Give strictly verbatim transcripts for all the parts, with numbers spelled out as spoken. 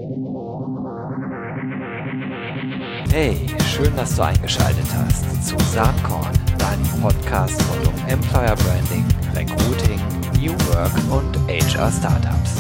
Hey, schön, dass du eingeschaltet hast zu Saatkorn, deinem Podcast rund um Employer Branding, Recruiting, New Work und H R Startups.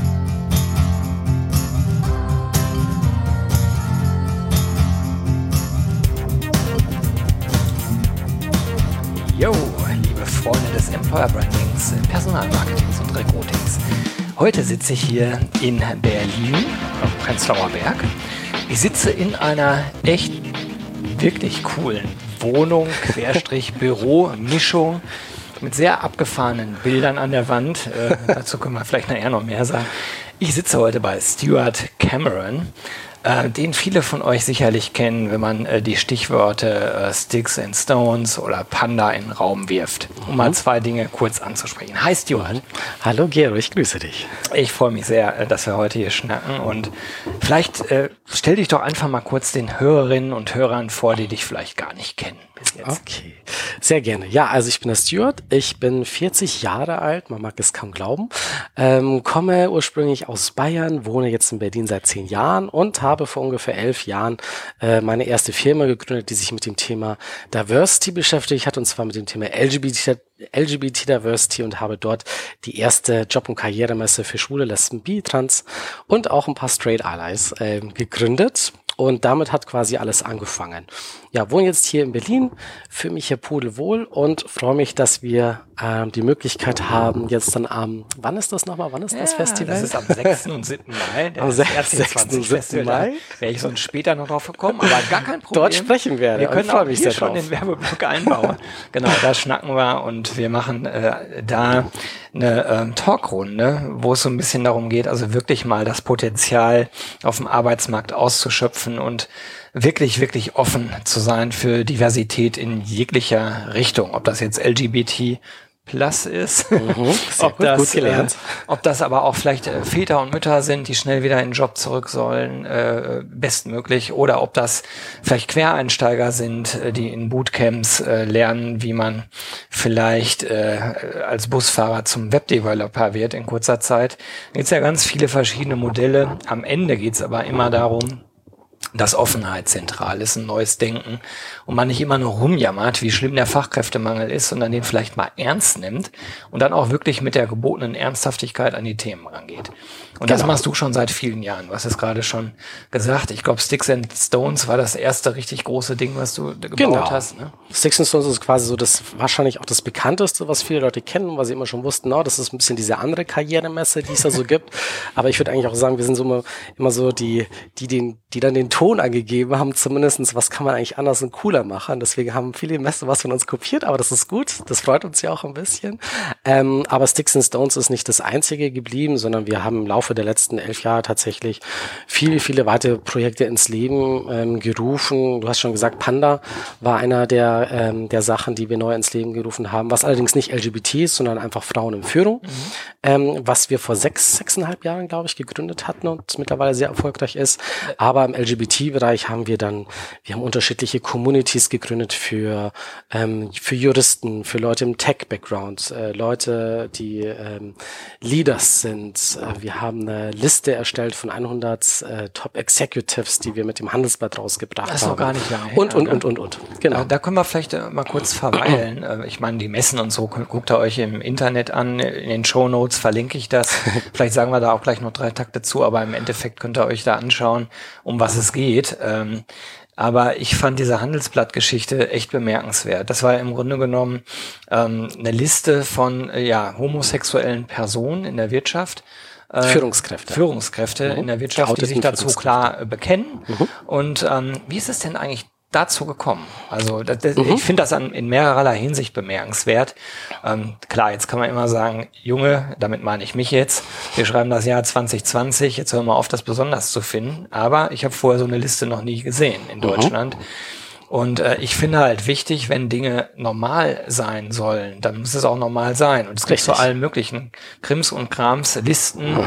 Yo, liebe Freunde des Employer Brandings, Personalmarketings und Recruitings. Heute sitze ich hier in Berlin, am Prenzlauer Berg. Ich sitze in einer echt wirklich coolen Wohnung, Querstrich Büro-Mischung mit sehr abgefahrenen Bildern an der Wand. Äh, dazu können wir vielleicht nachher noch mehr sagen. Ich sitze heute bei Stuart Cameron, äh, den viele von euch sicherlich kennen, wenn man äh, die Stichworte äh, Sticks and Stones oder Panda in den Raum wirft, um mhm. mal zwei Dinge kurz anzusprechen. Hi Stuart. Hallo Gero, ich grüße dich. Ich freue mich sehr, äh, dass wir heute hier schnacken und vielleicht äh, stell dich doch einfach mal kurz den Hörerinnen und Hörern vor, die dich vielleicht gar nicht kennen bis jetzt. Okay, sehr gerne. Ja, also ich bin der Stuart, ich bin vierzig Jahre alt, man mag es kaum glauben, ähm, komme ursprünglich aus Bayern, wohne jetzt in Berlin seit zehn Jahren und habe vor ungefähr elf Jahren äh, meine erste Firma gegründet, die sich mit dem Thema Diversity beschäftigt hat, und zwar mit dem Thema L G B T L G B T Diversity, und habe dort die erste Job- und Karrieremesse für Schwule, Lesben, Bi, Trans und auch ein paar Straight Allies äh, gegründet. Und damit hat quasi alles angefangen. Ja, wohne jetzt hier in Berlin, fühle mich hier pudelwohl und freue mich, dass wir ähm, die Möglichkeit haben, jetzt dann am, wann ist das nochmal, wann ist ja, das Festival? Das ist am sechsten und siebten Mai. Am sechsten und siebten Mai. Wäre ich sonst später noch drauf gekommen, aber gar kein Problem. Dort sprechen wir. Wir können auch hier schon den Werbeblock einbauen. Genau, da schnacken wir und wir machen äh, da eine ähm, Talkrunde, wo es so ein bisschen darum geht, also wirklich mal das Potenzial auf dem Arbeitsmarkt auszuschöpfen und wirklich, wirklich offen zu sein für Diversität in jeglicher Richtung. Ob das jetzt L G B T plus ist, mhm, ob, gut, das, gut gelernt. Äh, ob das aber auch vielleicht äh, Väter und Mütter sind, die schnell wieder in den Job zurück sollen, äh, bestmöglich, oder ob das vielleicht Quereinsteiger sind, äh, die in Bootcamps äh, lernen, wie man vielleicht äh, als Busfahrer zum Webdeveloper wird in kurzer Zeit. Da gibt's ja ganz viele verschiedene Modelle. Am Ende geht's aber immer darum, dass Offenheit zentral ist, ein neues Denken, und man nicht immer nur rumjammert, wie schlimm der Fachkräftemangel ist, sondern den vielleicht mal ernst nimmt und dann auch wirklich mit der gebotenen Ernsthaftigkeit an die Themen rangeht. Und genau. Das machst du schon seit vielen Jahren. Du hast es gerade schon gesagt. Ich glaube, Sticks and Stones war das erste richtig große Ding, was du gebaut genau. hast. Ne? Sticks and Stones ist quasi so das wahrscheinlich auch das bekannteste, was viele Leute kennen, weil sie immer schon wussten, no, das ist ein bisschen diese andere Karrieremesse, die es da so gibt. Aber ich würde eigentlich auch sagen, wir sind so immer, immer so die, die den, die dann den Ton angegeben haben, zumindestens, was kann man eigentlich anders und cooler machen. Deswegen haben viele Messen was von uns kopiert, aber das ist gut. Das freut uns ja auch ein bisschen. Ähm, aber Sticks and Stones ist nicht das einzige geblieben, sondern wir haben im Laufe der letzten elf Jahre tatsächlich viele, viele weitere Projekte ins Leben ähm, gerufen. Du hast schon gesagt, Panda war einer der, ähm, der Sachen, die wir neu ins Leben gerufen haben, was allerdings nicht L G B T ist, sondern einfach Frauen in Führung, mhm. ähm, was wir vor sechs, sechseinhalb Jahren, glaube ich, gegründet hatten und mittlerweile sehr erfolgreich ist. Aber im L G B T-Bereich haben wir dann, wir haben unterschiedliche Communities gegründet für, ähm, für Juristen, für Leute im Tech-Background, äh, Leute, die ähm, Leaders sind. Äh, wir haben eine Liste erstellt von hundert äh, Top-Executives, die wir mit dem Handelsblatt rausgebracht das haben. Das ist noch gar nicht lange her. Und, und, und, und, und. Genau. Da können wir vielleicht äh, mal kurz verweilen. äh, ich meine, die Messen und so, guckt ihr euch im Internet an. In den Shownotes verlinke ich das. Vielleicht sagen wir da auch gleich noch drei Takte zu, aber im Endeffekt könnt ihr euch da anschauen, um was es geht. Ähm, aber ich fand diese Handelsblatt-Geschichte echt bemerkenswert. Das war im Grunde genommen ähm, eine Liste von äh, ja homosexuellen Personen in der Wirtschaft. Äh, Führungskräfte. Führungskräfte mhm. in der Wirtschaft, die sich dazu klar äh, bekennen. Mhm. Und ähm, wie ist es denn eigentlich dazu gekommen? Also das, das, mhm. ich finde das an, in mehrererlei Hinsicht bemerkenswert. Ähm, klar, jetzt kann man immer sagen, Junge, damit meine ich mich jetzt, wir schreiben das Jahr zwanzig zwanzig, jetzt hören wir auf, das besonders zu finden. Aber ich habe vorher so eine Liste noch nie gesehen in Deutschland. Mhm. Und äh, ich finde halt wichtig, wenn Dinge normal sein sollen, dann muss es auch normal sein. Und es gibt zu allen möglichen Krims und Krams Listen,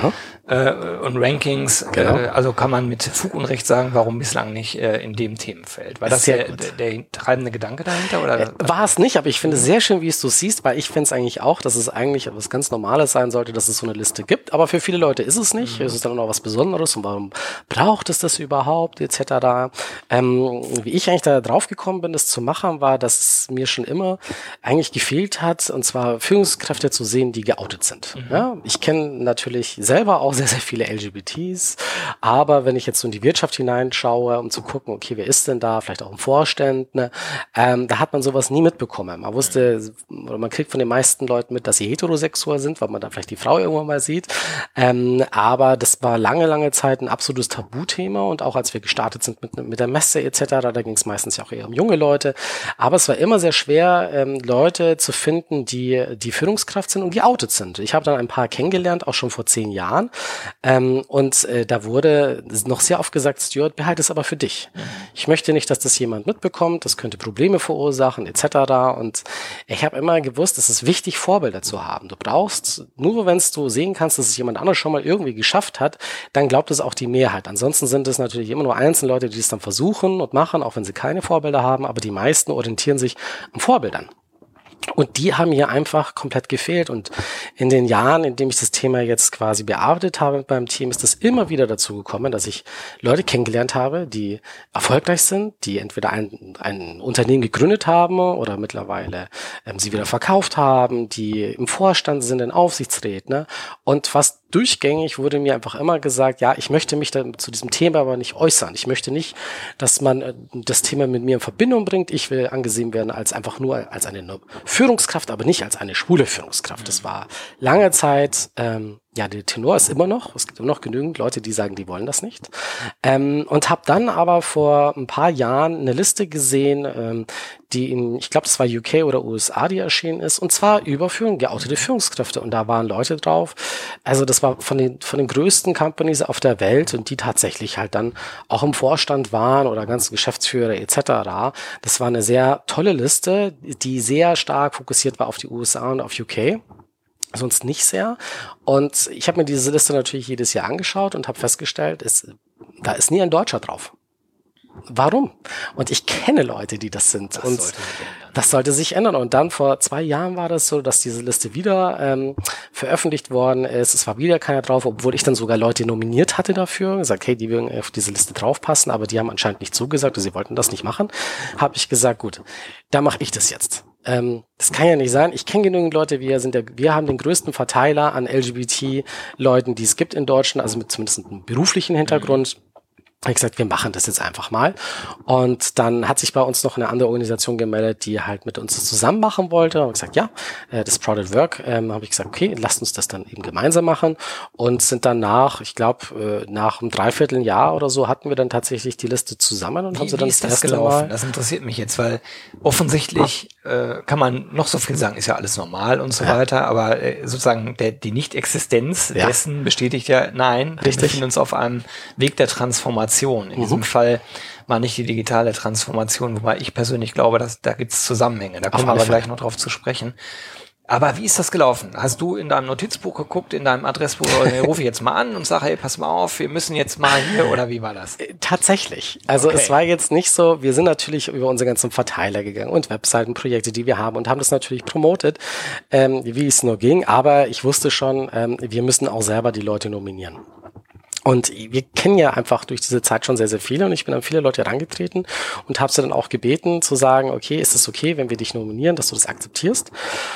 äh, und Rankings. Genau. Äh, also kann man mit Fug und Recht sagen, warum bislang nicht äh, in dem Themenfeld. War das Sehr der, der, der treibende Gedanke dahinter? Oder? Äh, war es nicht, aber ich finde es sehr schön, wie es du siehst, weil ich finde es eigentlich auch, dass es eigentlich etwas ganz Normales sein sollte, dass es so eine Liste gibt. Aber für viele Leute ist es nicht. Mhm. Es ist dann auch noch was Besonderes und warum braucht es das überhaupt et cetera. Ähm, wie ich eigentlich da drauf gekommen bin, das zu machen, war, dass es mir schon immer eigentlich gefehlt hat, und zwar Führungskräfte zu sehen, die geoutet sind. Mhm. Ja, ich kenne natürlich selber auch sehr, sehr viele L G B Ts, aber wenn ich jetzt so in die Wirtschaft hineinschaue, um zu gucken, okay, wer ist denn da, vielleicht auch im Vorstand, ne, ähm, da hat man sowas nie mitbekommen. Man wusste, oder man kriegt von den meisten Leuten mit, dass sie heterosexuell sind, weil man da vielleicht die Frau irgendwann mal sieht, ähm, aber das war lange, lange Zeit ein absolutes Tabuthema, und auch als wir gestartet sind mit, mit der Messe et cetera, da ging es meistens ja auch eher um junge Leute, aber es war immer sehr schwer, ähm, Leute zu finden, die die Führungskraft sind und geoutet sind. Ich habe dann ein paar kennengelernt, auch schon vor zehn Jahren, ähm, und äh, da wurde noch sehr oft gesagt, Stuart, behalte es aber für dich. Mhm. Ich möchte nicht, dass das jemand mitbekommt, das könnte Probleme verursachen et cetera. Und ich habe immer gewusst, es ist wichtig, Vorbilder zu haben. Du brauchst, nur wenn du sehen kannst, dass es jemand anderes schon mal irgendwie geschafft hat, dann glaubt es auch die Mehrheit. Ansonsten sind es natürlich immer nur einzelne Leute, die es dann versuchen und machen, auch wenn sie keine Vorbilder haben, aber die meisten orientieren sich an Vorbildern. Und die haben hier einfach komplett gefehlt. Und in den Jahren, in denen ich das Thema jetzt quasi bearbeitet habe mit meinem Team, ist es immer wieder dazu gekommen, dass ich Leute kennengelernt habe, die erfolgreich sind, die entweder ein, ein Unternehmen gegründet haben oder mittlerweile ähm, sie wieder verkauft haben, die im Vorstand sind, in Aufsichtsräten. Ne? Und fast durchgängig wurde mir einfach immer gesagt, ja, ich möchte mich dann zu diesem Thema aber nicht äußern. Ich möchte nicht, dass man äh, das Thema mit mir in Verbindung bringt. Ich will angesehen werden als einfach nur als eine Führungskraft, aber nicht als eine schwule Führungskraft. Das war lange Zeit, ähm, ja, der Tenor ist immer noch, es gibt immer noch genügend Leute, die sagen, die wollen das nicht. Ähm, und habe dann aber vor ein paar Jahren eine Liste gesehen, ähm, die in, ich glaube, das war U K oder U S A, die erschienen ist, und zwar über Führung, geoutete Führungskräfte. Und da waren Leute drauf. Also das war von den, von den größten Companies auf der Welt, und die tatsächlich halt dann auch im Vorstand waren oder ganze Geschäftsführer et cetera. Das war eine sehr tolle Liste, die sehr stark fokussiert war auf die U S A und auf U K. Sonst nicht sehr. Und ich habe mir diese Liste natürlich jedes Jahr angeschaut und habe festgestellt, es, da ist nie ein Deutscher drauf. Warum? Und ich kenne Leute, die das sind. Das und sollte das sollte sich ändern. Und dann vor zwei Jahren war das so, dass diese Liste wieder ähm, veröffentlicht worden ist. Es war wieder keiner drauf, obwohl ich dann sogar Leute nominiert hatte dafür. Gesagt, hey, die würden auf diese Liste draufpassen, aber die haben anscheinend nicht zugesagt, sie wollten das nicht machen. Habe ich gesagt, gut, da mache ich das jetzt. Ähm, das kann ja nicht sein. Ich kenne genügend Leute, wir sind der, wir haben den größten Verteiler an L G B T-Leuten, die es gibt in Deutschland, also mit zumindest einem beruflichen Hintergrund. Mhm. Ich gesagt, wir machen das jetzt einfach mal. Und dann hat sich bei uns noch eine andere Organisation gemeldet, die halt mit uns das zusammen machen wollte. Und gesagt, ja, das Proud at Work, ähm, habe ich gesagt, okay, lasst uns das dann eben gemeinsam machen. Und sind dann nach, ich glaube, nach einem Dreivierteljahr oder so hatten wir dann tatsächlich die Liste zusammen und wie, haben sie dann wie ist das gelaufen? Das interessiert mich jetzt, weil offensichtlich äh, kann man noch so viel sagen, ist ja alles normal und so ja. weiter, aber äh, sozusagen der, die Nicht-Existenz ja. dessen bestätigt ja, nein, Richtig. wir befinden uns auf einem Weg der Transformation. In mhm. diesem Fall mal nicht die digitale Transformation, wobei ich persönlich glaube, dass da gibt es Zusammenhänge. Da kommen wir aber gleich noch drauf zu sprechen. Aber wie ist das gelaufen? Hast du in deinem Notizbuch geguckt, in deinem Adressbuch, oder rufe ich jetzt mal an und sage, hey, pass mal auf, wir müssen jetzt mal hier, oder wie war das? Tatsächlich. Also okay. Es war jetzt nicht so, wir sind natürlich über unsere ganzen Verteiler gegangen und Webseitenprojekte, die wir haben, und haben das natürlich promotet, ähm, wie es nur ging. Aber ich wusste schon, ähm, wir müssen auch selber die Leute nominieren. Und wir kennen ja einfach durch diese Zeit schon sehr, sehr viele, und ich bin an viele Leute herangetreten und habe sie dann auch gebeten zu sagen, okay, ist es okay, wenn wir dich nominieren, dass du das akzeptierst?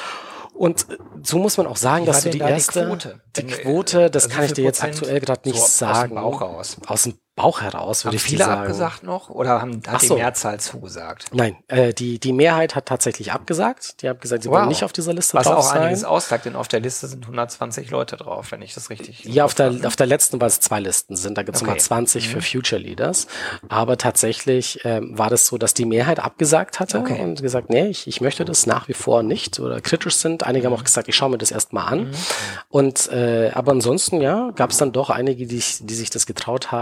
Und so muss man auch sagen, dass du die da erste, die Quote, die Quote das also kann ich dir jetzt aktuell gerade nicht so sagen. Aus dem Bauch raus. Aus dem Bauch heraus, würde ich viele sagen. Abgesagt noch, oder haben, hat so. die Mehrzahl zugesagt? Nein, äh, die die Mehrheit hat tatsächlich abgesagt. Die haben gesagt, sie wow. wollen nicht auf dieser Liste Was drauf auch sein. einiges aussagt, denn auf der Liste sind hundertzwanzig Leute drauf, wenn ich das richtig... Ja, auf der habe. auf der letzten, weil es zwei Listen sind, da gibt es okay. mal zwanzig mhm. für Future Leaders. Aber tatsächlich ähm, war das so, dass die Mehrheit abgesagt hatte okay. und gesagt, nee, ich, ich möchte das nach wie vor nicht, oder kritisch sind. Einige mhm. haben auch gesagt, ich schaue mir das erst mal an. Mhm. Und äh, aber ansonsten, ja, gab es dann doch einige, die, die sich das getraut haben, dann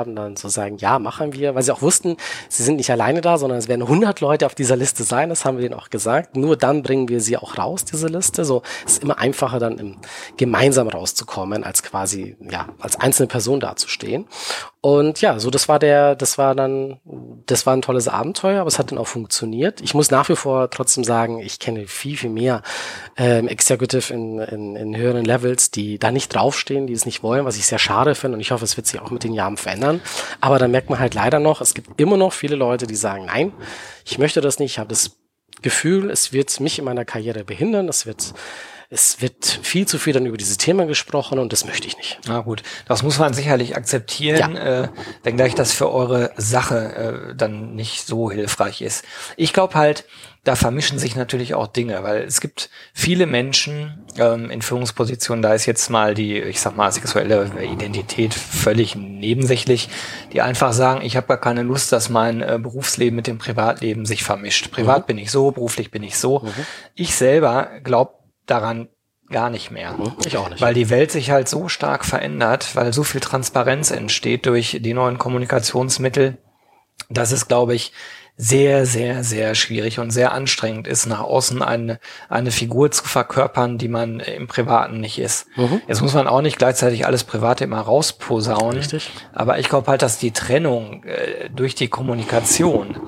zu sagen, ja, machen wir, weil sie auch wussten, sie sind nicht alleine da, sondern es werden hundert Leute auf dieser Liste sein, das haben wir denen auch gesagt. Nur dann bringen wir sie auch raus, diese Liste. So, es ist immer einfacher, dann im, gemeinsam rauszukommen, als quasi, ja, als einzelne Person dazustehen. Und ja, so das war der, das war dann, das war ein tolles Abenteuer, aber es hat dann auch funktioniert. Ich muss nach wie vor trotzdem sagen, ich kenne viel, viel mehr ähm, Executive in, in, in höheren Levels, die da nicht draufstehen, die es nicht wollen, was ich sehr schade finde. Und ich hoffe, es wird sich auch mit den Jahren verändern. Aber dann merkt man halt leider noch, es gibt immer noch viele Leute, die sagen, nein, ich möchte das nicht, ich habe das Gefühl, es wird mich in meiner Karriere behindern, es wird Es wird viel zu viel dann über dieses Thema gesprochen und das möchte ich nicht. Na gut, das muss man sicherlich akzeptieren, ja. äh, wenngleich das für eure Sache äh, dann nicht so hilfreich ist. Ich glaube halt, da vermischen sich natürlich auch Dinge, weil es gibt viele Menschen ähm, in Führungspositionen, da ist jetzt mal die, ich sag mal, sexuelle Identität völlig nebensächlich, die einfach sagen, ich habe gar keine Lust, dass mein äh, Berufsleben mit dem Privatleben sich vermischt. Privat mhm. bin ich so, beruflich bin ich so. Mhm. Ich selber glaube daran gar nicht mehr. Ich auch nicht. Weil die Welt sich halt so stark verändert, weil so viel Transparenz entsteht durch die neuen Kommunikationsmittel, dass es, glaube ich, sehr, sehr, sehr schwierig und sehr anstrengend ist, nach außen eine, eine Figur zu verkörpern, die man im Privaten nicht ist. Mhm. Jetzt muss man auch nicht gleichzeitig alles Private immer rausposaunen. Richtig. Aber ich glaube halt, dass die Trennung äh, durch die Kommunikation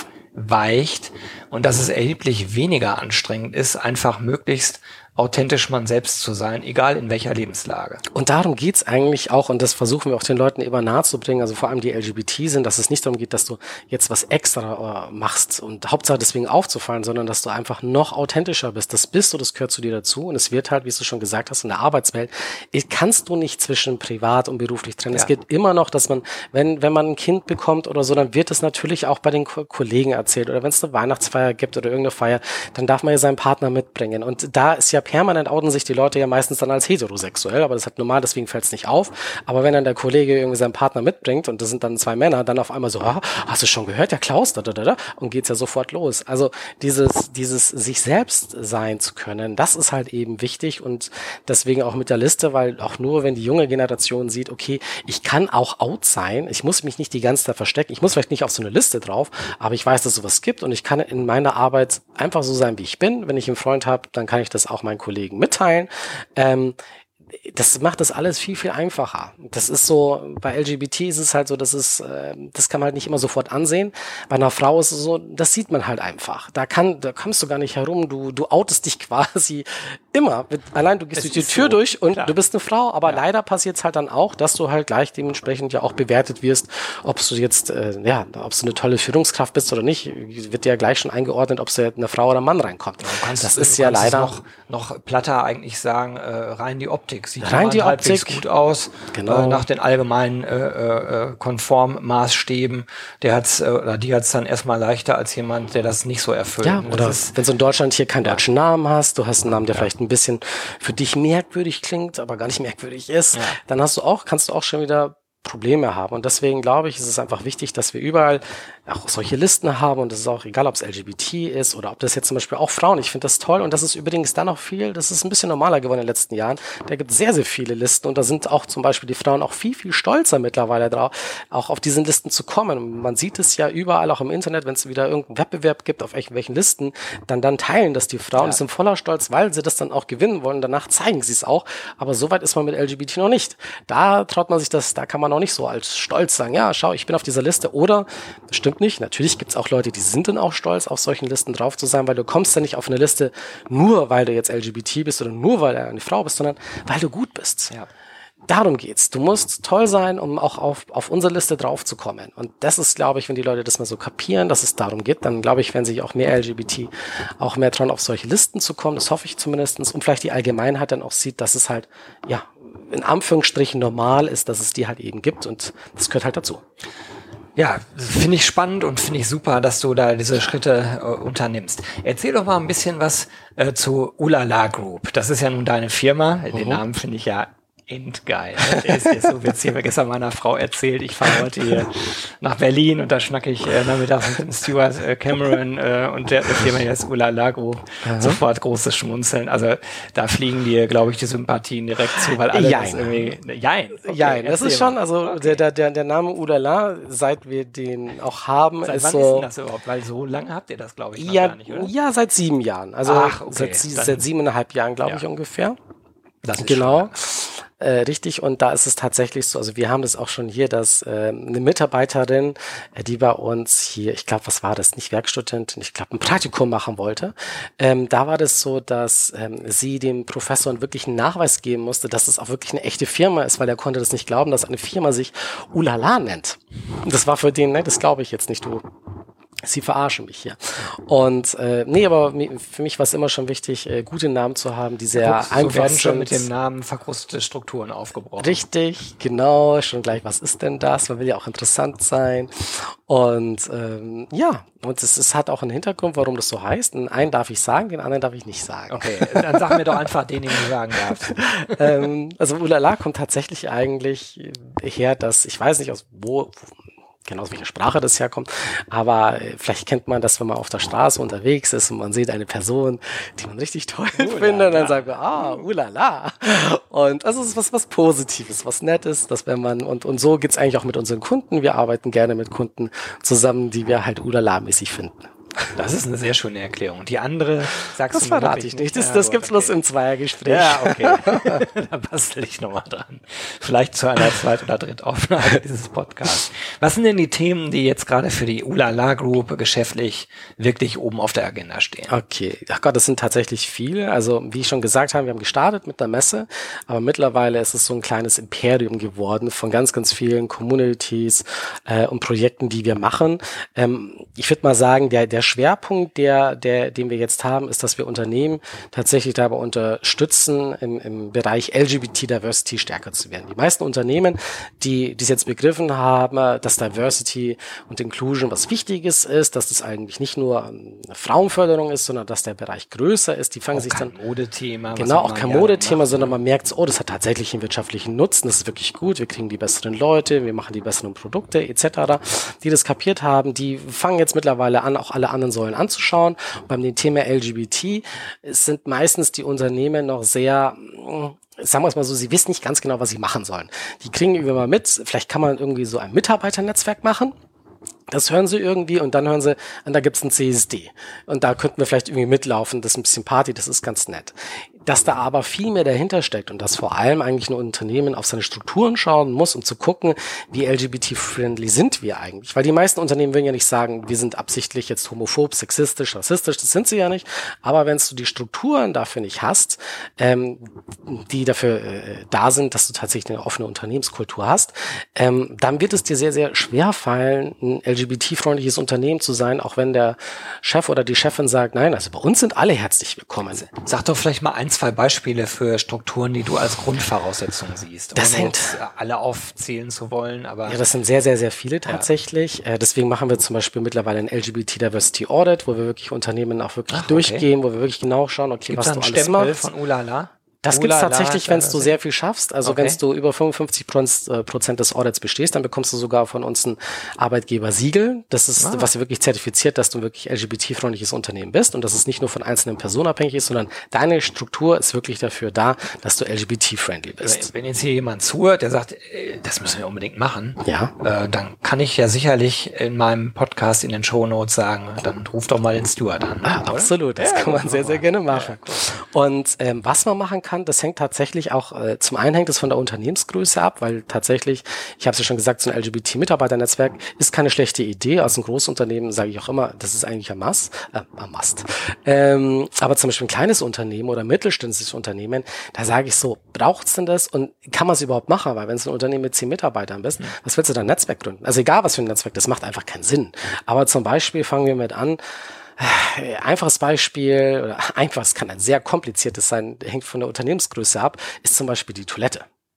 aufweicht und dass es erheblich weniger anstrengend ist, einfach möglichst authentisch man selbst zu sein, egal in welcher Lebenslage. Und darum geht's eigentlich auch, und das versuchen wir auch den Leuten immer nahezubringen, also vor allem die L G B T sind, dass es nicht darum geht, dass du jetzt was extra äh, machst und Hauptsache deswegen aufzufallen, sondern dass du einfach noch authentischer bist. Das bist du, das gehört zu dir dazu und es wird halt, wie du schon gesagt hast, in der Arbeitswelt, kannst du nicht zwischen privat und beruflich trennen. Ja. Es geht immer noch, dass man, wenn wenn man ein Kind bekommt oder so, dann wird es natürlich auch bei den Ko- Kollegen erzählt oder wenn es eine Weihnachtsfeier gibt oder irgendeine Feier, dann darf man ja seinen Partner mitbringen und da ist ja permanent outen sich die Leute ja meistens dann als heterosexuell, aber das ist halt normal, deswegen fällt es nicht auf. Aber wenn dann der Kollege irgendwie seinen Partner mitbringt und das sind dann zwei Männer, dann auf einmal so, ah, hast du schon gehört, der Klaus, da, da, da, da, und geht's ja sofort los. Also dieses, dieses sich selbst sein zu können, das ist halt eben wichtig und deswegen auch mit der Liste, weil auch nur, wenn die junge Generation sieht, okay, ich kann auch out sein, ich muss mich nicht die ganze Zeit verstecken, ich muss vielleicht nicht auf so eine Liste drauf, aber ich weiß, dass es sowas gibt und ich kann in meiner Arbeit einfach so sein, wie ich bin. Wenn ich einen Freund habe, dann kann ich das auch meinen Kollegen mitteilen. Ähm, das macht das alles viel, viel einfacher. Das ist so, bei L G B T ist es halt so, dass es, äh, das kann man halt nicht immer sofort ansehen. Bei einer Frau ist es so, das sieht man halt einfach. Da kann, da kommst du gar nicht herum. Du, du outest dich quasi immer. Allein du gehst es durch die Tür so, durch und klar. Du bist eine Frau. Aber ja. Leider passiert es halt dann auch, dass du halt gleich dementsprechend ja auch bewertet wirst, ob du jetzt, äh, ja, ob du eine tolle Führungskraft bist oder nicht, wird dir ja gleich schon eingeordnet, ob es eine Frau oder ein Mann reinkommt. Ja, du kannst, das du ist ja leider noch, noch platter eigentlich sagen, äh, rein die Optik. Sieht rein die halbwegs Optik gut aus, genau. äh, nach den allgemeinen äh, äh, Konformmaßstäben. Der hat's äh, oder die hat's dann erstmal leichter als jemand, der das nicht so erfüllt. Ja, oder ist, wenn du in Deutschland hier keinen ja. deutschen Namen hast, du hast einen Namen, der ja. vielleicht ein bisschen für dich merkwürdig klingt, aber gar nicht merkwürdig ist, ja. dann hast du auch, kannst du auch schon wieder Probleme haben. Und deswegen glaube ich, ist es einfach wichtig, dass wir überall auch solche Listen haben und das ist auch egal, ob es L G B T ist oder ob das jetzt zum Beispiel auch Frauen. Ich finde das toll und das ist übrigens dann noch viel, das ist ein bisschen normaler geworden in den letzten Jahren. Da gibt es sehr, sehr viele Listen und da sind auch zum Beispiel die Frauen auch viel, viel stolzer mittlerweile drauf, auch auf diesen Listen zu kommen. Und man sieht es ja überall, auch im Internet, wenn es wieder irgendeinen Wettbewerb gibt, auf welchen Listen, dann, dann teilen das die Frauen. Ja. Die sind voller Stolz, weil sie das dann auch gewinnen wollen. Danach zeigen sie es auch. Aber so weit ist man mit L G B T noch nicht. Da traut man sich das, da kann man auch nicht so als stolz sagen, ja, schau, ich bin auf dieser Liste. Oder, das stimmt nicht, natürlich gibt es auch Leute, die sind dann auch stolz, auf solchen Listen drauf zu sein, weil du kommst ja nicht auf eine Liste nur, weil du jetzt L G B T bist oder nur, weil du eine Frau bist, sondern weil du gut bist. Ja. Darum geht's. Du musst toll sein, um auch auf, auf unsere Liste draufzukommen. Und das ist, glaube ich, wenn die Leute das mal so kapieren, dass es darum geht, dann glaube ich, werden sich auch mehr L G B T auch mehr trauen, auf solche Listen zu kommen. Das hoffe ich zumindestens. Und vielleicht die Allgemeinheit dann auch sieht, dass es halt, ja, in Anführungsstrichen normal ist, dass es die halt eben gibt. Und das gehört halt dazu. Ja, finde ich spannend und finde ich super, dass du da diese Schritte äh, unternimmst. Erzähl doch mal ein bisschen was äh, zu Ulala Group. Das ist ja nun deine Firma. Den mhm. Namen finde ich ja endgeil. Das ist so witzig. Ich habe gestern meiner Frau erzählt, ich fahre heute hier nach Berlin und da schnacke ich äh, nachmittags mit dem Stuart äh, Cameron äh, und der, der Firma hier ist Ulala Group. Mhm. Sofort großes Schmunzeln. Also da fliegen dir, glaube ich, die Sympathien direkt zu, weil alle Jein. das irgendwie... Jein. Okay, Jein, das ist schon, also okay. der, der, der Name Ulala, seit wir den auch haben, seit ist wann so... ist denn das überhaupt? Weil so lange habt ihr das, glaube ich, noch ja, gar nicht, oder? Ja, seit sieben Jahren. Also Ach, okay. seit, seit siebeneinhalb Jahren, glaube ja. ich, ungefähr. Das ist genau. Äh, richtig, und da ist es tatsächlich so, also wir haben das auch schon hier, dass äh, eine Mitarbeiterin, äh, die bei uns hier, ich glaube, was war das, nicht Werkstudentin, ich glaube, ein Praktikum machen wollte, ähm, da war das so, dass ähm, sie dem Professor wirklich einen Nachweis geben musste, dass es auch wirklich eine echte Firma ist, weil er konnte das nicht glauben, dass eine Firma sich Ulala nennt. Und das war für den, ne, das glaube ich jetzt nicht, du. Sie verarschen mich hier. Und äh, nee, aber für mich war es immer schon wichtig, äh, gute Namen zu haben, die sehr Guckst, einfach so werden sind. schon mit dem Namen verkrustete Strukturen aufgebrochen. Richtig, genau. Schon gleich, was ist denn das? Man will ja auch interessant sein. Und ähm, ja, und es, es hat auch einen Hintergrund, warum das so heißt. Den einen darf ich sagen, den anderen darf ich nicht sagen. Okay, dann sag mir doch einfach den, den du sagen darfst. ähm, also Ulala kommt tatsächlich eigentlich her, dass, ich weiß nicht aus wo, wo genau aus welcher Sprache das herkommt, aber vielleicht kennt man das, wenn man auf der Straße unterwegs ist und man sieht eine Person, die man richtig toll Ulala. findet, und dann sagt man, ah, ulala. Und das ist was, was Positives, was Nettes, dass wenn man, und, und so geht's eigentlich auch mit unseren Kunden, wir arbeiten gerne mit Kunden zusammen, die wir halt ulala-mäßig finden. Das ist eine sehr schöne Erklärung. Die andere sagst das du verrate ich nicht. Das, ja, das gut, gibt's okay. bloß im Zweiergespräch. Ja, okay. Da bastel ich nochmal dran. Vielleicht zu einer Zweit- oder Drittaufnahme dieses Podcasts. Was sind denn die Themen, die jetzt gerade für die Ulala Group geschäftlich wirklich oben auf der Agenda stehen? Okay. Ach Gott, das sind tatsächlich viele. Also, wie ich schon gesagt habe, wir haben gestartet mit der Messe, aber mittlerweile ist es so ein kleines Imperium geworden von ganz, ganz vielen Communities äh, und Projekten, die wir machen. Ähm, ich würde mal sagen, der, der Der Schwerpunkt, der, der, den wir jetzt haben, ist, dass wir Unternehmen tatsächlich dabei unterstützen, im, im Bereich L G B T Diversity stärker zu werden. Die meisten Unternehmen, die die es jetzt begriffen haben, dass Diversity und Inclusion was Wichtiges ist, dass das eigentlich nicht nur eine Frauenförderung ist, sondern dass der Bereich größer ist, die fangen auch sich dann... kein Modethema. Genau, auch kein Modethema, sondern man merkt, oh, das hat tatsächlich einen wirtschaftlichen Nutzen, das ist wirklich gut, wir kriegen die besseren Leute, wir machen die besseren Produkte et cetera. Die das kapiert haben, die fangen jetzt mittlerweile an, auch alle anderen Säulen anzuschauen. Und beim Thema L G B T sind meistens die Unternehmen noch sehr, sagen wir es mal so, sie wissen nicht ganz genau, was sie machen sollen. Die kriegen irgendwie mal mit, vielleicht kann man irgendwie so ein Mitarbeiternetzwerk machen. Das hören sie irgendwie und dann hören sie, und da gibt's ein C S D. Und da könnten wir vielleicht irgendwie mitlaufen, das ist ein bisschen Party, das ist ganz nett. Dass da aber viel mehr dahinter steckt und dass vor allem eigentlich ein Unternehmen auf seine Strukturen schauen muss, um zu gucken, wie L G B T-friendly sind wir eigentlich. Weil die meisten Unternehmen würden ja nicht sagen, wir sind absichtlich jetzt homophob, sexistisch, rassistisch, das sind sie ja nicht. Aber wenn du die Strukturen dafür nicht hast, ähm, die dafür äh, da sind, dass du tatsächlich eine offene Unternehmenskultur hast, ähm, dann wird es dir sehr, sehr schwer fallen, ein L G B T-freundliches Unternehmen zu sein, auch wenn der Chef oder die Chefin sagt, nein, also bei uns sind alle herzlich willkommen. Sag doch vielleicht mal ein, zwei Beispiele für Strukturen, die du als Grundvoraussetzung siehst. Das ohne hängt jetzt alle aufzählen zu wollen, aber... Ja, das sind sehr, sehr, sehr viele tatsächlich. Ja. Äh, deswegen machen wir zum Beispiel mittlerweile ein L G B T Diversity Audit, wo wir wirklich Unternehmen auch wirklich Ach, durchgehen, okay. wo wir wirklich genau schauen, okay, Gibt's was du alles Stempel machst. Von Ulala? Das gibt's tatsächlich, wenn du sehr viel schaffst. Also okay. wenn du über fünfundfünfzig Prozent des Audits bestehst, dann bekommst du sogar von uns ein Arbeitgeber-Siegel. Das ist, ah. was wirklich zertifiziert, dass du wirklich L G B T-freundliches Unternehmen bist und dass es nicht nur von einzelnen Personen abhängig ist, sondern deine Struktur ist wirklich dafür da, dass du L G B T-friendly bist. Wenn jetzt hier jemand zuhört, der sagt, das müssen wir unbedingt machen, ja. äh, dann kann ich ja sicherlich in meinem Podcast in den Shownotes sagen, dann ruf doch mal den Stuart an. Ah, absolut, das ja, kann man sehr, sehr gerne machen. Ja, cool. Und ähm, was man machen kann, das hängt tatsächlich auch, äh, zum einen hängt es von der Unternehmensgröße ab, weil tatsächlich, ich habe es ja schon gesagt, so ein L G B T-Mitarbeiternetzwerk ist keine schlechte Idee. Aus einem Großunternehmen sage ich auch immer, das ist eigentlich ein Must. Äh, ein Must. Ähm, aber zum Beispiel ein kleines Unternehmen oder ein mittelständisches Unternehmen, da sage ich so, braucht's denn das und kann man es überhaupt machen? Weil wenn du ein Unternehmen mit zehn Mitarbeitern bist, mhm. was willst du da ein Netzwerk gründen? Also egal, was für ein Netzwerk, das macht einfach keinen Sinn. Aber zum Beispiel fangen wir mit an, einfaches Beispiel, oder einfach, es kann ein sehr kompliziertes sein, hängt von der Unternehmensgröße ab, ist zum Beispiel die Toilette.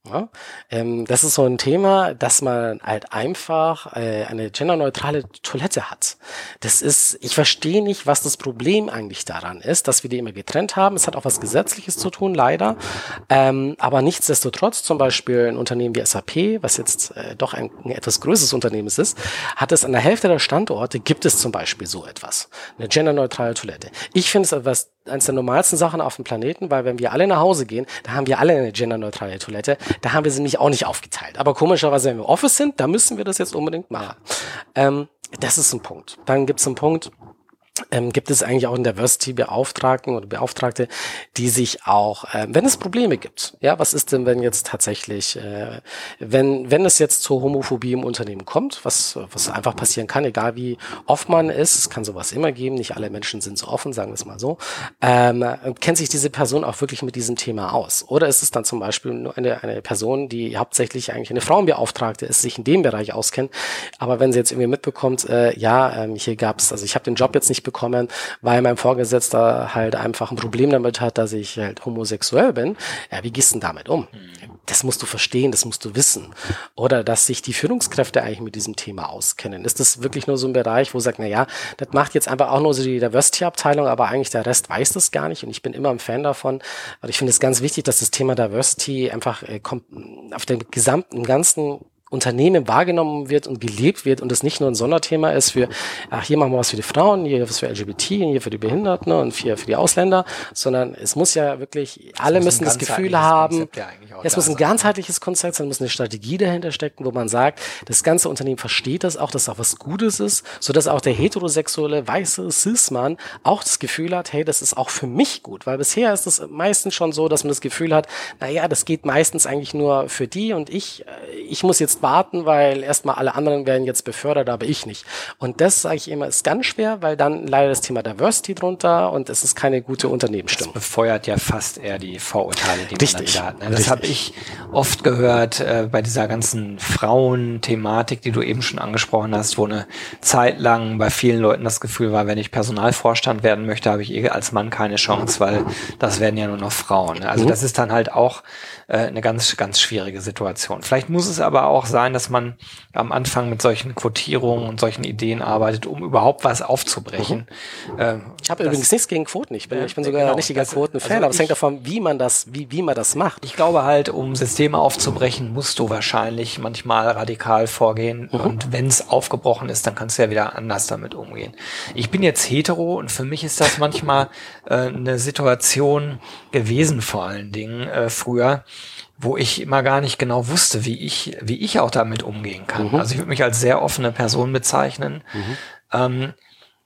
Ja, ähm, das ist so ein Thema, dass man halt einfach äh, eine genderneutrale Toilette hat. Das ist, ich verstehe nicht, was das Problem eigentlich daran ist, dass wir die immer getrennt haben. Es hat auch was Gesetzliches zu tun, leider. Ähm, aber nichtsdestotrotz, zum Beispiel ein Unternehmen wie S A P, was jetzt äh, doch ein, ein etwas größeres Unternehmen ist, hat es an der Hälfte der Standorte, gibt es zum Beispiel so etwas. Eine genderneutrale Toilette. Ich finde es etwas eines der normalsten Sachen auf dem Planeten, weil wenn wir alle nach Hause gehen, da haben wir alle eine genderneutrale Toilette. Da haben wir sie nämlich auch nicht aufgeteilt. Aber komischerweise, wenn wir Office sind, da müssen wir das jetzt unbedingt machen. Ähm, das ist ein Punkt. Dann gibt es einen Punkt, Ähm, gibt es eigentlich auch einen Diversity-Beauftragten oder Beauftragte, die sich auch, äh, wenn es Probleme gibt, ja, was ist denn, wenn jetzt tatsächlich, äh, wenn wenn es jetzt zur Homophobie im Unternehmen kommt, was was einfach passieren kann, egal wie oft man ist, es kann sowas immer geben, nicht alle Menschen sind so offen, sagen wir es mal so, ähm, kennt sich diese Person auch wirklich mit diesem Thema aus? Oder ist es dann zum Beispiel nur eine eine Person, die hauptsächlich eigentlich eine Frauenbeauftragte ist, sich in dem Bereich auskennt, aber wenn sie jetzt irgendwie mitbekommt, äh, ja, ähm, hier gab's, also ich habe den Job jetzt nicht bekommen, weil mein Vorgesetzter halt einfach ein Problem damit hat, dass ich halt homosexuell bin. Ja, wie gehst du denn damit um? Das musst du verstehen, das musst du wissen. Oder dass sich die Führungskräfte eigentlich mit diesem Thema auskennen. Ist das wirklich nur so ein Bereich, wo sagt, na ja, das macht jetzt einfach auch nur so die Diversity-Abteilung, aber eigentlich der Rest weiß das gar nicht und ich bin immer ein Fan davon. Aber ich finde es ganz wichtig, dass das Thema Diversity einfach äh, kommt, auf den gesamten, ganzen Unternehmen wahrgenommen wird und gelebt wird und es nicht nur ein Sonderthema ist für, ach, hier machen wir was für die Frauen, hier was für L G B T, hier für die Behinderten und für, für die Ausländer, sondern es muss ja wirklich, alle müssen das Gefühl haben, ja, es muss ein ganzheitliches Konzept sein, es muss eine Strategie dahinter stecken, wo man sagt, das ganze Unternehmen versteht das auch, dass es auch was Gutes ist, sodass auch der heterosexuelle, weiße Cis-Mann auch das Gefühl hat, hey, das ist auch für mich gut, weil bisher ist es meistens schon so, dass man das Gefühl hat, naja, das geht meistens eigentlich nur für die und ich, ich muss jetzt warten, weil erstmal alle anderen werden jetzt befördert, aber ich nicht. Und das, sage ich immer, ist ganz schwer, weil dann leider das Thema Diversity drunter und es ist keine gute Unternehmensstimmung. Das befeuert ja fast eher die Vorurteile, die Richtig. man dann wieder hat. Ne? Das habe ich oft gehört äh, bei dieser ganzen Frauen-Thematik, die du eben schon angesprochen hast, wo eine Zeit lang bei vielen Leuten das Gefühl war, wenn ich Personalvorstand werden möchte, habe ich eh als Mann keine Chance, weil das werden ja nur noch Frauen. Ne? Also mhm. das ist dann halt auch äh, eine ganz, ganz schwierige Situation. Vielleicht muss es aber auch sein, dass man am Anfang mit solchen Quotierungen und solchen Ideen arbeitet, um überhaupt was aufzubrechen. Mhm. Ähm, ich habe übrigens nichts gegen Quoten. Ich bin, ja, ich bin sogar genau, ein richtiger Quoten-Fan, also aber es hängt davon, wie man das, wie, wie man das macht. Ich glaube halt, um Systeme aufzubrechen, musst du wahrscheinlich manchmal radikal vorgehen. Mhm. Und wenn es aufgebrochen ist, dann kannst du ja wieder anders damit umgehen. Ich bin jetzt hetero und für mich ist das manchmal äh, eine Situation gewesen, vor allen Dingen äh, früher, wo ich immer gar nicht genau wusste, wie ich, wie ich auch damit umgehen kann. Mhm. Also ich würde mich als sehr offene Person bezeichnen. Mhm. Ähm,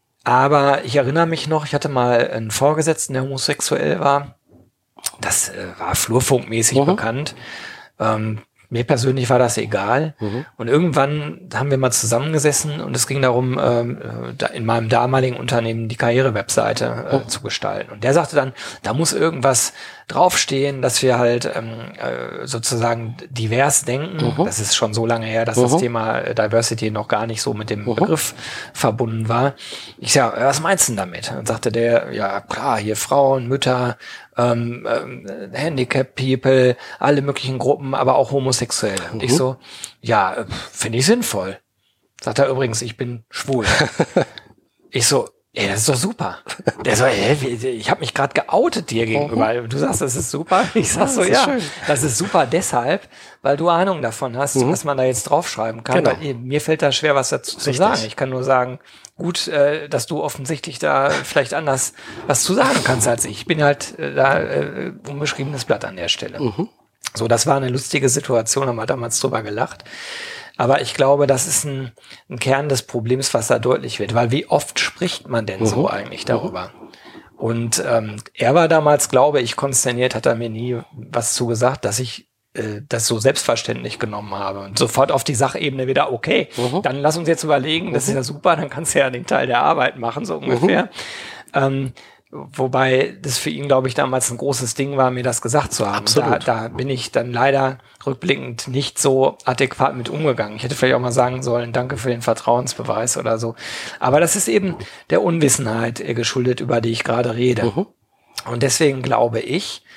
aber ich erinnere mich noch, ich hatte mal einen Vorgesetzten, der homosexuell war. Das äh, war flurfunkmäßig mhm. bekannt. Ähm, mir persönlich war das egal. Mhm. Und irgendwann haben wir mal zusammengesessen und es ging darum, ähm, in meinem damaligen Unternehmen die Karriere-Webseite äh, mhm. zu gestalten. Und der sagte dann, da muss irgendwas draufstehen, dass wir halt ähm, äh, sozusagen divers denken. Mhm. Das ist schon so lange her, dass mhm. das Thema Diversity noch gar nicht so mit dem mhm. Begriff verbunden war. Ich sag, was meinst du denn damit? Und sagte der, ja klar, hier Frauen, Mütter, ähm, ähm, Handicap People, alle möglichen Gruppen, aber auch Homosexuelle. Und mhm. ich so, ja, finde ich sinnvoll. Sagt er übrigens, ich bin schwul. Ich so, ey, das ist doch super. Der so, ey, ich habe mich gerade geoutet dir gegenüber. Du sagst, das ist super. Ich sag so, ja, ja das ist super deshalb, weil du Ahnung davon hast, mhm. was man da jetzt draufschreiben kann. Genau. Weil, mir fällt da schwer, was dazu Richtig. zu sagen. Ich kann nur sagen, gut, äh, dass du offensichtlich da vielleicht anders was zu sagen kannst als ich. Ich bin halt äh, da äh, unbeschriebenes Blatt an der Stelle. Mhm. So, das war eine lustige Situation, haben wir damals drüber gelacht. Aber ich glaube, das ist ein, ein Kern des Problems, was da deutlich wird. Weil wie oft spricht man denn mhm. so eigentlich darüber? Und ähm, er war damals, glaube ich, konsterniert, hat er mir nie was zugesagt, dass ich äh, das so selbstverständlich genommen habe. Und sofort auf die Sachebene wieder, okay, mhm. dann lass uns jetzt überlegen, das mhm. ist ja super, dann kannst du ja den Teil der Arbeit machen, so ungefähr. Mhm. Ähm, Wobei das für ihn, glaube ich, damals ein großes Ding war, mir das gesagt zu haben. Da, da bin ich dann leider rückblickend nicht so adäquat mit umgegangen. Ich hätte vielleicht auch mal sagen sollen, danke für den Vertrauensbeweis oder so. Aber das ist eben der Unwissenheit geschuldet, über die ich gerade rede. Mhm. Und deswegen glaube ich,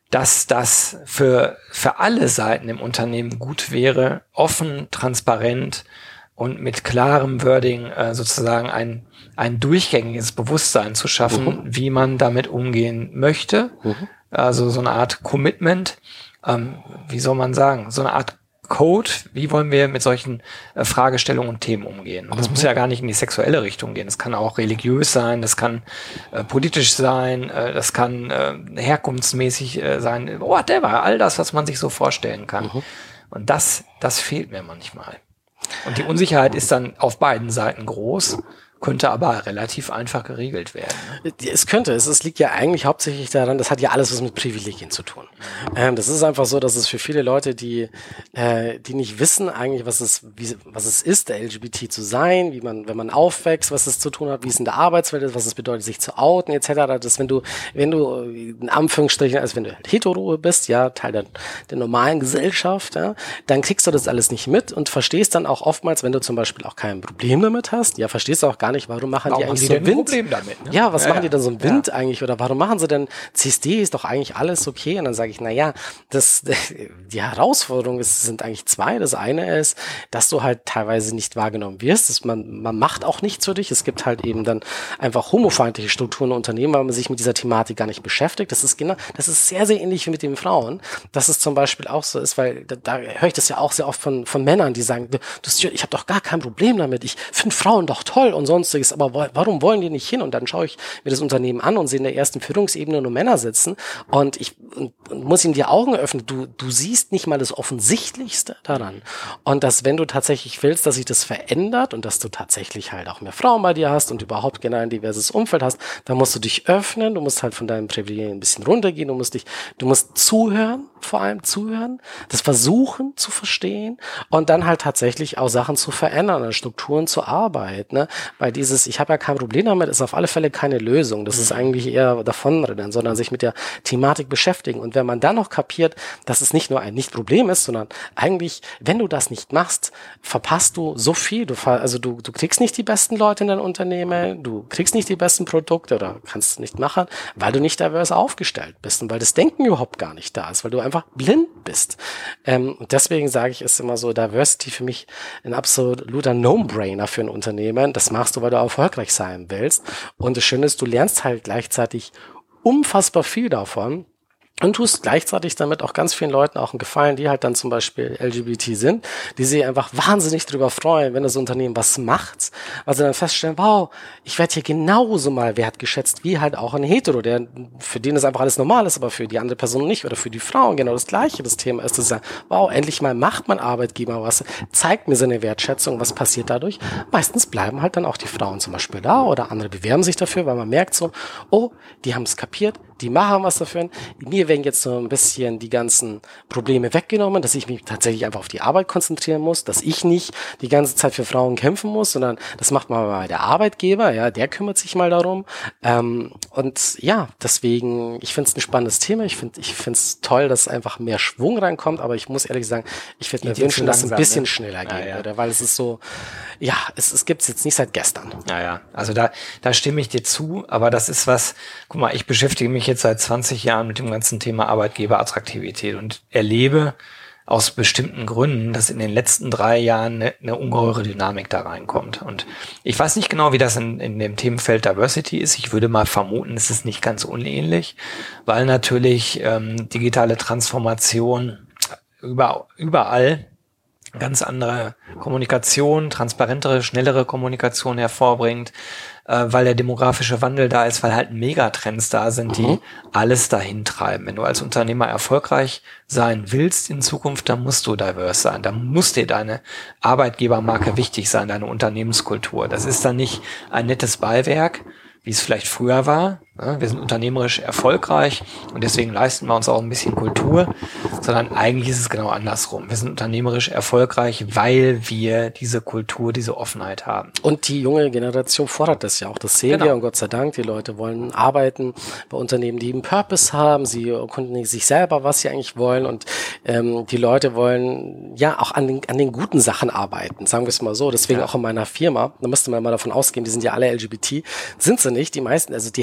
dass das für, für alle Seiten im Unternehmen gut wäre, offen, transparent und mit klarem Wording äh, sozusagen ein, ein durchgängiges Bewusstsein zu schaffen, mhm. wie man damit umgehen möchte. Mhm. Also so eine Art Commitment, ähm, wie soll man sagen, so eine Art Code, wie wollen wir mit solchen äh, Fragestellungen und Themen umgehen. Und das mhm. muss ja gar nicht in die sexuelle Richtung gehen. Das kann auch religiös sein, das kann äh, politisch sein, äh, das kann äh, herkunftsmäßig äh, sein, whatever, all das, was man sich so vorstellen kann. Mhm. Und das, das fehlt mir manchmal. Und die Unsicherheit ist dann auf beiden Seiten groß. Könnte aber relativ einfach geregelt werden. Ne? Es könnte. Es, es liegt ja eigentlich hauptsächlich daran, das hat ja alles was mit Privilegien zu tun. Ähm, das ist einfach so, dass es für viele Leute, die äh, die nicht wissen eigentlich, was es wie, was es ist, der L G B T zu sein, wie man, wenn man aufwächst, was es zu tun hat, wie es in der Arbeitswelt ist, was es bedeutet, sich zu outen et cetera. Dass wenn du, wenn du in Anführungsstrichen, also wenn du hetero bist, ja, Teil der, der normalen Gesellschaft, ja, dann kriegst du das alles nicht mit und verstehst dann auch oftmals, wenn du zum Beispiel auch kein Problem damit hast, ja, verstehst du auch gar nicht, warum machen warum die eigentlich so Wind? Problem damit, ne? Ja, was ja, machen ja. die dann so im Wind ja. eigentlich? Oder warum machen sie denn C S D? Ist doch eigentlich alles okay. Und dann sage ich, na ja, das, die Herausforderung ist, sind eigentlich zwei. Das eine ist, dass du halt teilweise nicht wahrgenommen wirst. Dass man, man macht auch nichts für dich. Es gibt halt eben dann einfach homofeindliche Strukturen in Unternehmen, weil man sich mit dieser Thematik gar nicht beschäftigt. Das ist genau, das ist sehr, sehr ähnlich wie mit den Frauen. Dass es zum Beispiel auch so ist, weil da, da höre ich das ja auch sehr oft von, von Männern, die sagen, du, ich habe doch gar kein Problem damit. Ich finde Frauen doch toll und sonstiges, aber warum wollen die nicht hin? Und dann schaue ich mir das Unternehmen an und sehe in der ersten Führungsebene nur Männer sitzen und ich und, und muss ihnen die Augen öffnen. Du, du siehst nicht mal das Offensichtlichste daran. Und dass, wenn du tatsächlich willst, dass sich das verändert und dass du tatsächlich halt auch mehr Frauen bei dir hast und überhaupt generell ein diverses Umfeld hast, dann musst du dich öffnen, du musst halt von deinem Privilegien ein bisschen runtergehen, du musst dich, du musst zuhören, vor allem zuhören, das versuchen zu verstehen und dann halt tatsächlich auch Sachen zu verändern, an Strukturen zu arbeiten, ne? Weil dieses, ich habe ja kein Problem damit, ist auf alle Fälle keine Lösung. Das ist eigentlich eher davonrennen, sondern sich mit der Thematik beschäftigen. Und wenn man dann noch kapiert, dass es nicht nur ein Nicht-Problem ist, sondern eigentlich, wenn du das nicht machst, verpasst du so viel. Du, also du, du kriegst nicht die besten Leute in dein Unternehmen, du kriegst nicht die besten Produkte oder kannst es nicht machen, weil du nicht diverse aufgestellt bist und weil das Denken überhaupt gar nicht da ist, weil du einfach blind bist. Ähm, und deswegen sage ich, ist immer so, Diversity für mich ein absoluter No-Brainer für ein Unternehmen. Das machst du, weil du erfolgreich sein willst. Und das Schöne ist, du lernst halt gleichzeitig unfassbar viel davon. Und tust gleichzeitig damit auch ganz vielen Leuten auch einen Gefallen, die halt dann zum Beispiel L G B T sind, die sich einfach wahnsinnig drüber freuen, wenn das Unternehmen was macht, weil sie dann feststellen, wow, ich werde hier genauso mal wertgeschätzt wie halt auch ein Hetero, der für den das einfach alles normal ist, aber für die andere Person nicht oder für die Frauen genau das Gleiche. Das Thema ist, dass sie sagen, wow, endlich mal macht mein Arbeitgeber was, zeigt mir seine Wertschätzung, was passiert dadurch? Meistens bleiben halt dann auch die Frauen zum Beispiel da oder andere bewerben sich dafür, weil man merkt so, oh, die haben es kapiert, die machen was dafür. Mir werden jetzt so ein bisschen die ganzen Probleme weggenommen, dass ich mich tatsächlich einfach auf die Arbeit konzentrieren muss, dass ich nicht die ganze Zeit für Frauen kämpfen muss, sondern das macht mal der Arbeitgeber, ja, der kümmert sich mal darum. Ähm, und ja, deswegen, ich finde es ein spannendes Thema. Ich finde ich finde es toll, dass einfach mehr Schwung reinkommt, aber ich muss ehrlich sagen, ich würde mir wünschen, dass es ein bisschen ne? schneller gehen ja, ja. würde, weil es ist so, ja, es, es gibt es jetzt nicht seit gestern. Ja, ja, also da, da stimme ich dir zu, aber das ist was, guck mal, ich beschäftige mich jetzt seit zwanzig Jahren mit dem ganzen Thema Arbeitgeberattraktivität und erlebe aus bestimmten Gründen, dass in den letzten drei Jahren eine, eine ungeheure Dynamik da reinkommt. Und ich weiß nicht genau, wie das in, in dem Themenfeld Diversity ist. Ich würde mal vermuten, es ist nicht ganz unähnlich, weil natürlich ähm, digitale Transformation über, überall ganz andere Kommunikation, transparentere, schnellere Kommunikation hervorbringt, äh, weil der demografische Wandel da ist, weil halt Megatrends da sind, die mhm. alles dahin treiben. Wenn du als Unternehmer erfolgreich sein willst in Zukunft, dann musst du diverse sein. Dann muss dir deine Arbeitgebermarke wichtig sein, deine Unternehmenskultur. Das ist dann nicht ein nettes Beiwerk, wie es vielleicht früher war. Wir sind unternehmerisch erfolgreich und deswegen leisten wir uns auch ein bisschen Kultur, sondern eigentlich ist es genau andersrum. Wir sind unternehmerisch erfolgreich, weil wir diese Kultur, diese Offenheit haben. Und die junge Generation fordert das ja auch. Das sehen genau. wir und Gott sei Dank. Die Leute wollen arbeiten bei Unternehmen, die einen Purpose haben. Sie erkunden sich selber, was sie eigentlich wollen und ähm, die Leute wollen ja auch an den, an den guten Sachen arbeiten, sagen wir es mal so. Deswegen ja. auch in meiner Firma, da müsste man mal davon ausgehen, die sind ja alle L G B T, sind sie nicht. Die meisten, also die Hälfte davon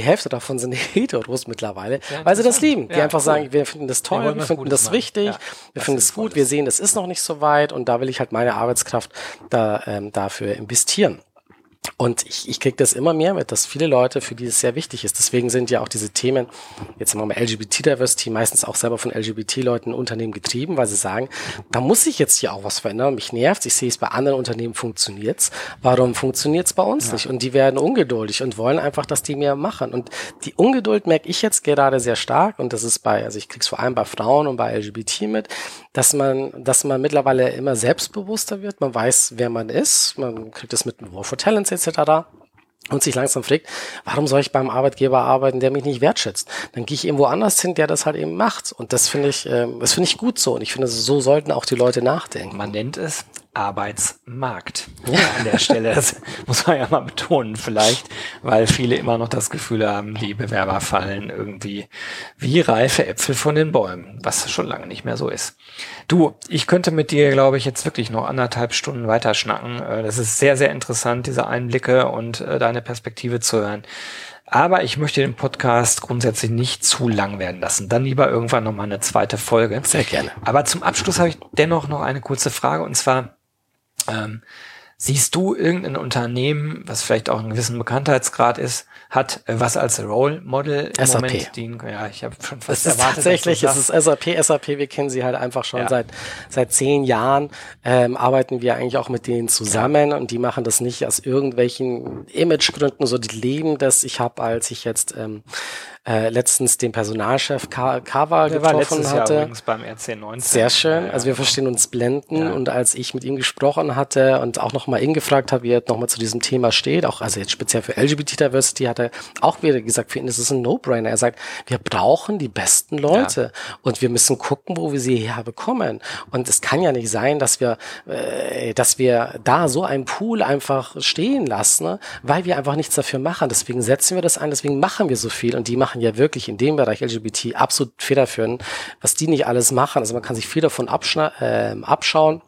davon sind Heteros mittlerweile, weil sie das lieben. Die ja, einfach cool. sagen, wir finden das toll, wir, wir finden das machen. wichtig, ja, wir finden es gut, wir sehen, das ist noch nicht so weit und da will ich halt meine Arbeitskraft da ähm, dafür investieren. Und ich, ich kriege das immer mehr mit, dass viele Leute, für die es sehr wichtig ist. Deswegen sind ja auch diese Themen, jetzt haben wir mal L G B T-Diversity, meistens auch selber von L G B T-Leuten in Unternehmen getrieben, weil sie sagen, da muss sich jetzt hier auch was verändern. Mich nervt's, ich sehe es bei anderen Unternehmen funktioniert's. Warum funktioniert's bei uns ja. nicht? Und die werden ungeduldig und wollen einfach, dass die mehr machen. Und die Ungeduld merke ich jetzt gerade sehr stark. Und das ist bei, also ich krieg's vor allem bei Frauen und bei L G B T mit, dass man, dass man mittlerweile immer selbstbewusster wird. Man weiß, wer man ist. Man kriegt das mit War for Talents et cetera und sich langsam fragt, warum soll ich beim Arbeitgeber arbeiten, der mich nicht wertschätzt? Dann gehe ich irgendwo anders hin, der das halt eben macht. Und das finde ich, äh, das finde ich gut so. Und ich finde, so sollten auch die Leute nachdenken. Man nennt es Arbeitsmarkt. Ja, an der Stelle, das muss man ja mal betonen vielleicht, weil viele immer noch das Gefühl haben, die Bewerber fallen irgendwie wie reife Äpfel von den Bäumen, was schon lange nicht mehr so ist. Du, ich könnte mit dir, glaube ich, jetzt wirklich noch anderthalb Stunden weiterschnacken. Das ist sehr, sehr interessant, diese Einblicke und deine Perspektive zu hören. Aber ich möchte den Podcast grundsätzlich nicht zu lang werden lassen. Dann lieber irgendwann nochmal eine zweite Folge. Sehr gerne. Aber zum Abschluss habe ich dennoch noch eine kurze Frage und zwar, Ähm, siehst du irgendein Unternehmen, was vielleicht auch einen gewissen Bekanntheitsgrad ist, hat, äh, was als Role Model im S A P. Moment dienen? Ja, ich habe schon fast es ist erwartet. Tatsächlich, es ist S A P. S A P, wir kennen sie halt einfach schon ja. seit seit zehn Jahren. Ähm, arbeiten wir eigentlich auch mit denen zusammen ja. und die machen das nicht aus irgendwelchen Imagegründen, so die leben das. Ich habe, als ich jetzt ähm, äh, letztens den Personalchef Ka- Kava Der getroffen war hatte. Jahr übrigens beim R C neunzehn. Sehr schön. Ja, also wir verstehen uns blenden ja. und als ich mit ihm gesprochen hatte und auch nochmal ihn gefragt habe, wie er nochmal zu diesem Thema steht, auch also jetzt speziell für L G B T-Diversity, hat er auch wieder gesagt, für ihn ist es ein No-Brainer. Er sagt, wir brauchen die besten Leute ja. und wir müssen gucken, wo wir sie herbekommen. Und es kann ja nicht sein, dass wir, äh, dass wir da so einen Pool einfach stehen lassen, ne? Weil wir einfach nichts dafür machen. Deswegen setzen wir das ein, deswegen machen wir so viel und die machen ja wirklich in dem Bereich L G B T absolut federführend, was die nicht alles machen. Also man kann sich viel davon abschna- äh, abschauen.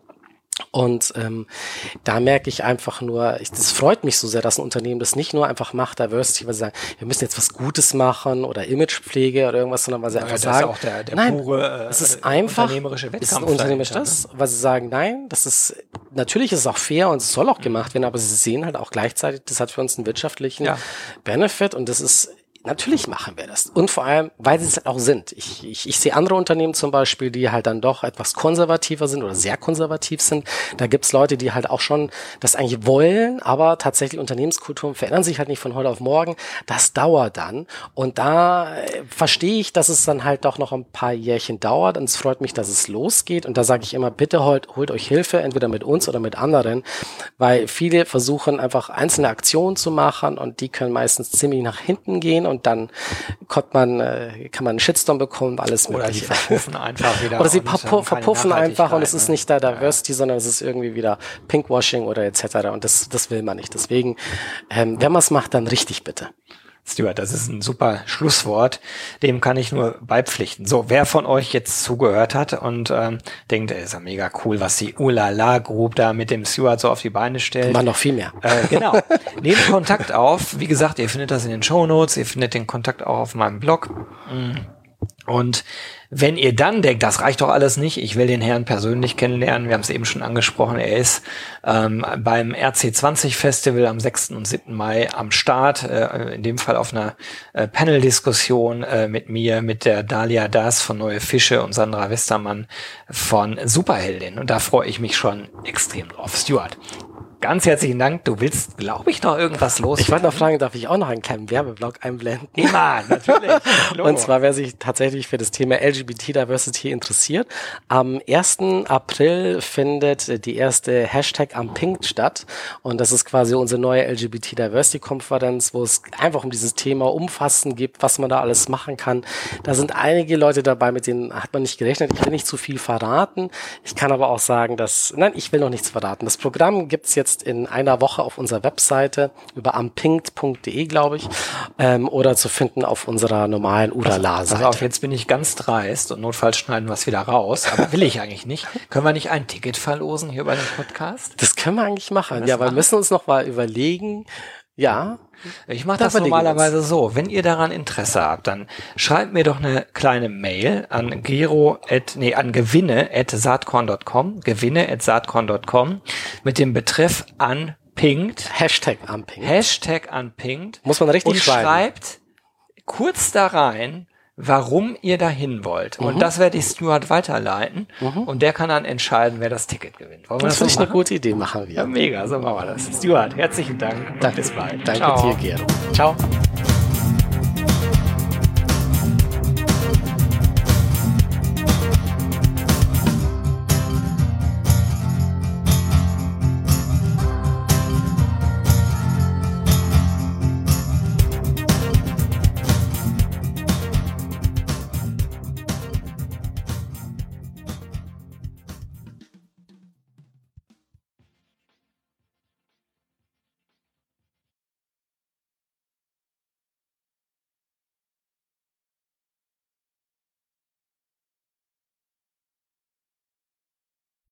Und ähm, da merke ich einfach nur, ich, das freut mich so sehr, dass ein Unternehmen das nicht nur einfach macht, Diversity, weil sie sagen, wir müssen jetzt was Gutes machen oder Imagepflege oder irgendwas, sondern weil sie ja, einfach das sagen, ist auch der, der nein, pure, es ist äh, einfach, unternehmerische Wettkampf. Es ist ein unternehmerisch das, weil sie sagen, nein, das ist, natürlich ist es auch fair und es soll auch gemacht werden, aber sie sehen halt auch gleichzeitig, das hat für uns einen wirtschaftlichen ja. Benefit und das ist, natürlich machen wir das. Und vor allem, weil sie es halt auch sind. Ich, ich, ich sehe andere Unternehmen zum Beispiel, die halt dann doch etwas konservativer sind oder sehr konservativ sind. Da gibt's Leute, die halt auch schon das eigentlich wollen, aber tatsächlich Unternehmenskulturen verändern sich halt nicht von heute auf morgen. Das dauert dann. Und da äh, verstehe ich, dass es dann halt doch noch ein paar Jährchen dauert. Und es freut mich, dass es losgeht. Und da sage ich immer, bitte holt, holt euch Hilfe, entweder mit uns oder mit anderen. Weil viele versuchen einfach einzelne Aktionen zu machen und die können meistens ziemlich nach hinten gehen. Und dann kommt man, äh, kann man einen Shitstorm bekommen, alles Oder mögliche. die verpuffen einfach wieder. Oder sie verpu- verpuffen einfach und es ist ne? nicht da Diversity, ja. sondern es ist irgendwie wieder Pinkwashing oder et cetera. Und das, das will man nicht. Deswegen, ähm, wenn man es macht, dann richtig bitte. Stuart, das ist ein super Schlusswort. Dem kann ich nur beipflichten. So, wer von euch jetzt zugehört hat und ähm, denkt, ey, ist ja mega cool, was die Ulala Group da mit dem Stuart so auf die Beine stellt. Man noch viel mehr. Äh, genau. Nehmt Kontakt auf. Wie gesagt, ihr findet das in den Shownotes. Ihr findet den Kontakt auch auf meinem Blog. Und wenn ihr dann denkt, das reicht doch alles nicht, ich will den Herrn persönlich kennenlernen, wir haben es eben schon angesprochen, er ist ähm, beim R C zwanzig Festival am sechsten und siebten Mai am Start, äh, in dem Fall auf einer äh, Panel-Diskussion äh, mit mir, mit der Dalia Das von Neue Fische und Sandra Westermann von Superheldin. Und da freue ich mich schon extrem drauf. Stuart, ganz herzlichen Dank. Du willst, glaube ich, noch irgendwas los. Ich wollte noch fragen, darf ich auch noch einen kleinen Werbeblock einblenden? Immer, natürlich. Und zwar, wer sich tatsächlich für das Thema L G B T Diversity interessiert, am ersten April findet die erste Hashtag am Pink statt. Und das ist quasi unsere neue L G B T Diversity Konferenz, wo es einfach um dieses Thema umfassend geht, was man da alles machen kann. Da sind einige Leute dabei, mit denen hat man nicht gerechnet. Ich will nicht zu viel verraten. Ich kann aber auch sagen, dass, nein, ich will noch nichts verraten. Das Programm gibt's jetzt in einer Woche auf unserer Webseite über ampinkt punkt de, glaube ich, ähm, oder zu finden auf unserer normalen Udala-Seite. Pass auf, jetzt bin ich ganz dreist und notfalls schneiden wir es wieder raus, aber will ich eigentlich nicht. Können wir nicht ein Ticket verlosen hier bei dem Podcast? Das können wir eigentlich machen. Ja, aber wir müssen uns noch mal überlegen, Ja. Ich mache das normalerweise so. Wenn ihr daran Interesse habt, dann schreibt mir doch eine kleine Mail an gero at, nee, an gewinne at saatkorn punkt com, gewinne at saatkorn punkt com mit dem Betreff unpinkt. Hashtag unpinkt. Hashtag unpinkt. Muss man richtig und schreiben. Und schreibt kurz da rein, warum ihr dahin wollt. Mhm. Und das werde ich Stuart weiterleiten. Mhm. Und der kann dann entscheiden, wer das Ticket gewinnt. Wollen wir das das finde ich eine gute Idee, machen wir. Ja, mega, so machen wir das. Stuart, herzlichen Dank und Danke, bis bald. Danke Ciao. dir, Gero. Ciao.